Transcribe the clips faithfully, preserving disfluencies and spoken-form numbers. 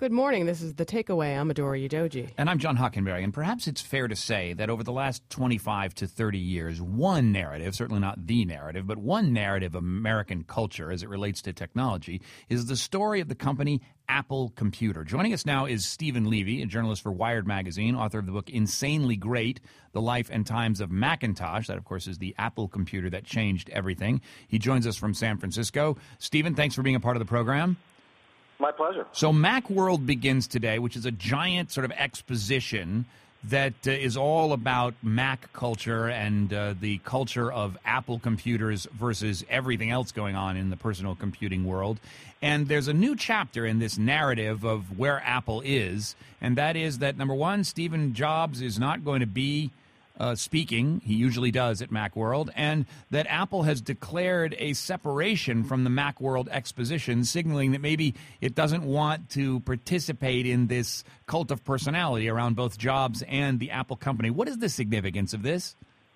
Good morning. This is The Takeaway. I'm Adora Udoji. And I'm John Hockenberry. And perhaps it's fair to say that over the last twenty-five to thirty years, one narrative, certainly not the narrative, but one narrative of American culture as it relates to technology is the story of the company Apple Computer. Joining us now is Stephen Levy, a journalist for Wired Magazine, author of the book Insanely Great, The Life and Times of Macintosh. That, of course, is the Apple computer that changed everything. He joins us from San Francisco. Stephen, thanks for being a part of the program. My pleasure. So Macworld begins today, which is a giant sort of exposition that uh, is all about Mac culture and uh, the culture of Apple computers versus everything else going on in the personal computing world. And there's a new chapter in this narrative of where Apple is, and that is that, number one, Steve Jobs is not going to be Uh, speaking, he usually does at Macworld, and that Apple has declared a separation from the Macworld exposition, signaling that maybe it doesn't want to participate in this cult of personality around both Jobs and the Apple company. What is the significance of this?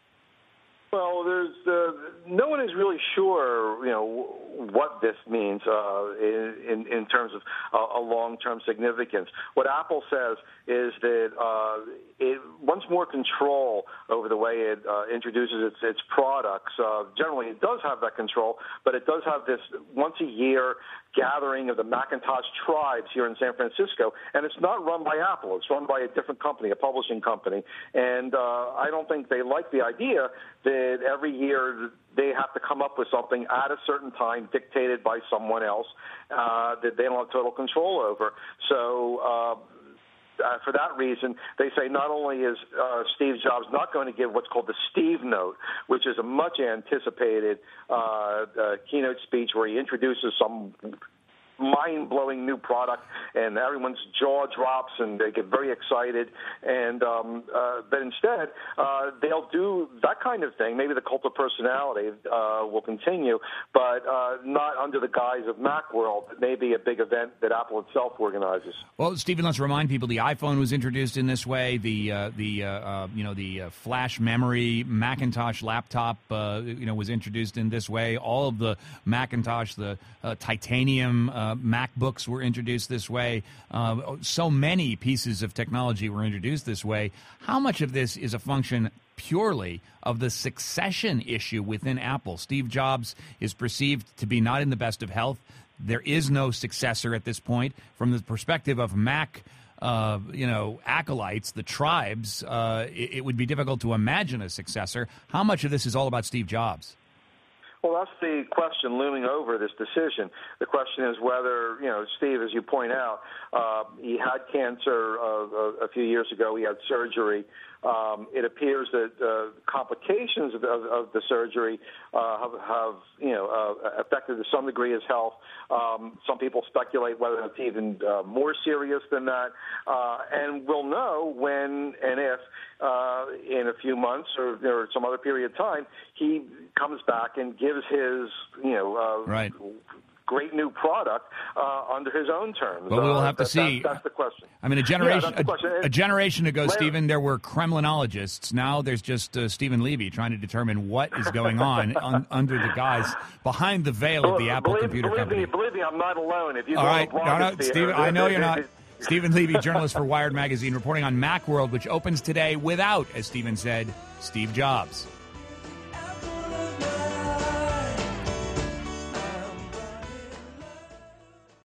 Well, there's uh, no one is really sure, you know, what this means uh, in, in terms of uh, a long-term significance. What Apple says is that uh, it wants more control over the way it uh, introduces its, its products. Uh, generally, it does have that control, but it does have this once-a-year gathering of the Macintosh tribes here in San Francisco, and it's not run by Apple. It's run by a different company, a publishing company, and uh, I don't think they like the idea that every year they have to come up with something at a certain time dictated by someone else uh, that they don't have total control over. So uh, Uh, for that reason, they say not only is uh, Steve Jobs not going to give what's called the Steve Note, which is a much anticipated uh, uh, keynote speech where he introduces some mind-blowing new product, and everyone's jaw drops and they get very excited. And um, uh, but instead, uh, they'll do that kind of thing. Maybe the cult of personality uh, will continue, but uh, not under the guise of Macworld. It may be a big event that Apple itself organizes. Well, Stephen, let's remind people the iPhone was introduced in this way. The uh, the uh, uh, you know the uh, flash memory Macintosh laptop uh, you know was introduced in this way. All of the Macintosh, the uh, titanium Uh, MacBooks were introduced this way. Uh, so many pieces of technology were introduced this way. How much of this is a function purely of the succession issue within Apple? Steve Jobs is perceived to be not in the best of health. There is no successor at this point. From the perspective of Mac, uh, you know, acolytes, the tribes, uh, it, it would be difficult to imagine a successor. How much of this is all about Steve Jobs? Well, that's the question looming over this decision. The question is whether, you know, Steve, as you point out, uh, he had cancer uh, a few years ago. He had surgery. Um, it appears that uh, complications of, of, of the surgery uh, have, have, you know, uh, affected to some degree his health. Um, some people speculate whether it's even uh, more serious than that. Uh, and we'll know when and if, uh, in a few months or, or some other period of time, he comes back and gives his, you know, uh, right. great new product uh, under his own terms. But we'll have uh, to that, see. That's, that's the question. I mean, a generation yeah, a, a generation ago, Later. Stephen, there were Kremlinologists. Now there's just uh, Stephen Levy trying to determine what is going on un, under the guise, behind the veil of the Apple believe, Computer believe Company. Me, believe me, I'm not alone. If you All go right, to no, no, Stephen, I know you're not. It, Stephen Levy, journalist for Wired Magazine, reporting on Macworld, which opens today without, as Stephen said, Steve Jobs.